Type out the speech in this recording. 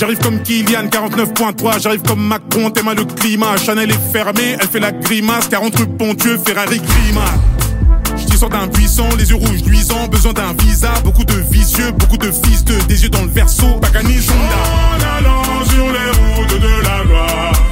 J'arrive comme Kylian, 49.3. J'arrive comme Macron, t'aimes le climat. Chanel est fermée, elle fait la grimace. 40 rue Pontieux, Ferrari climat. J'descends d'un buisson, les yeux rouges luisants. Besoin d'un visa, beaucoup de vicieux, beaucoup de fils de des yeux dans le verso. Pagani Honda. En allant sur les routes de la gloire,